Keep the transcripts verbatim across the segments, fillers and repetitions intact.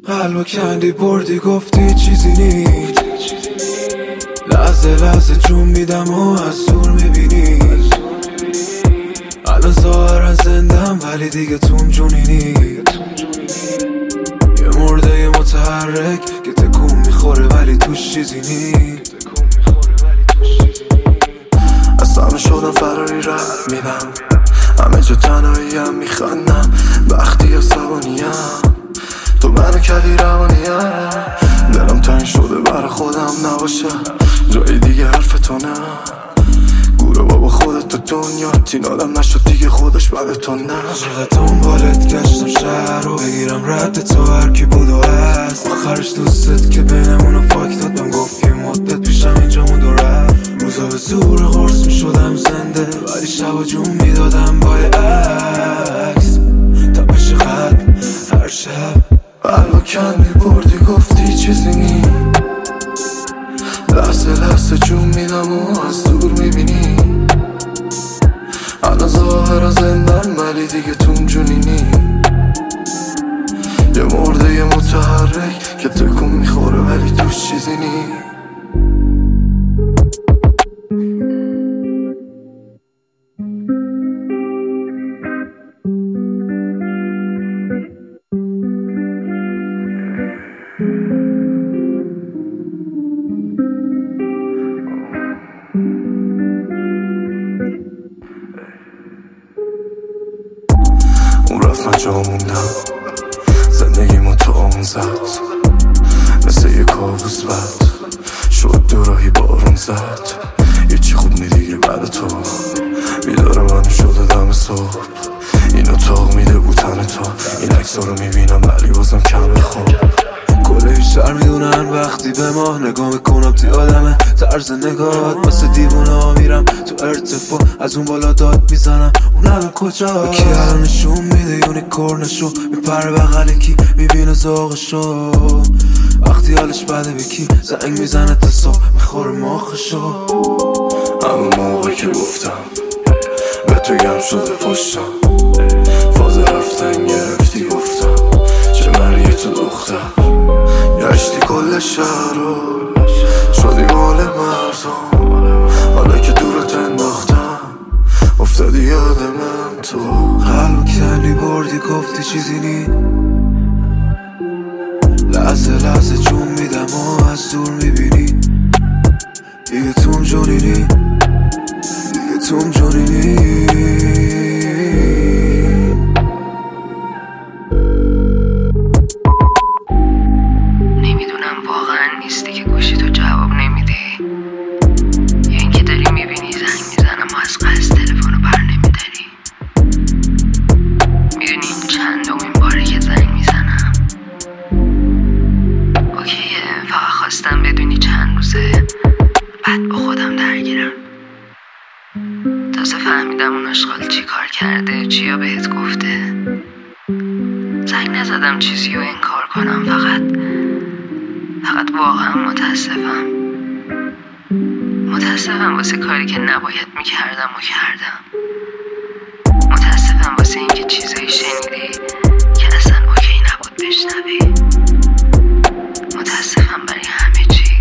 قلبو کندی بردی گفتی چیزی نیست، لحظه لحظه جون میدم و از دور میبینی. الان ظاهرا زندم ولی دیگه توم جونی نیست، یه مرده متحرک که تکون میخوره ولی توش چیزی نیست. از همه شدم فراری رد میدم، همه جا تنهاییم میخندم وقتی عصبانیم. تو منو کردی روانیم، دلم تنگ شده برا خودم نباشه جای دیگه حرف تو نه. گوره بابا خودت تو دنیا تین آدم نشد دیگه خودش بعد تو نه. چقدر دنبالت گشتم شهر رو بگیرم رد تو هر کی بود و هست. آخرش دوستت که بینمونو فاک داد بهم گفت یه مدت پیشم اینجا موند و رفت. روزا به زور قرص میشدم زنده ولی شبا جون میدادم با عکس تپش قلب هر شب. قلبو کندی بردی گفتی چیزی نی، لحظه لحظه جون میدم و از دور میبینی. الان ظاهرا زندم ولی دیگه توم جونی نی، یه مرده یه متحرک که تکون میخوره ولی توش چیزی نی. اون رفت من جا موندم، زندگیمو تو آمون زد مثل یه کابوس بد شد دوراهی بارون زد. یه چی خوب نی دیگه بعد تو بیدار منو شده دم صبح. این اتاق میده بود تن تو، این عکسا رو میبینم ولی بازم کمه خوب. کله شهر میدونن وقتی به ما نگاه میکنم توی آدمه طرز نگاهات مثل دیوونه ها میرم تو ارتفاع از اون بالا داد میزنم اونم کجا. کی الان نشون میده یونیکورنشو میپره بغل کی میبینه زاغشو وقتی حالش بده به کی زنگ میزنه تا صبح میخوره ماخشو. همون موقع که گفتم به تو گم شده پشتم فاز رفتن گرفتی گفتم چه مریه تو دختر. گشتی کل شهر رو شدی مال مردم، حالا که دورت انداختم افتادی یاد من تو. قلبو کندی بردی گفتی چیزی نی، لحظه لحظه جون میدم و از دور میبینی. دیگه توم جونی نی، دیگه توم جونی نی. نیستی که گوشی تو جواب نمیدی، یا اینکه داری میبینی زنگ میزنم و از قصد تلفنو بر نمیداری. میدونی این چندمین باره که زنگ میزنم. اوکیه، فقط خواستم بدونی چند روزه بعد با خودم درگیرم. تازه فهمیدم اون اشغال چی کار کرده، چیا بهت گفته. زنگ نزدم چیزی رو انکار کنم، فقط فقط واقعا متاسفم متاسفم واسه کاری که نباید میکردم و کردم. متاسفم واسه اینکه چیزایی شنیدی که اصلا اوکی نبود بشنوی. متاسفم برای همه چی.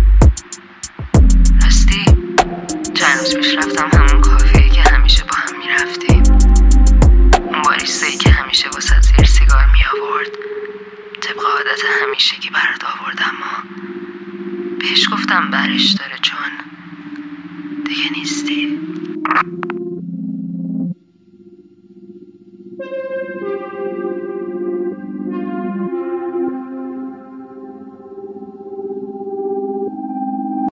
راستی چند روز پیش رفتم همون کافه‌ای که همیشه با هم میرفتیم. اون باریستایی که همیشه واسه زیر سیگار میآورد طبق عادت همیشگی برات آوردم و بهش گفتم برش داره چون دیگه نیستی.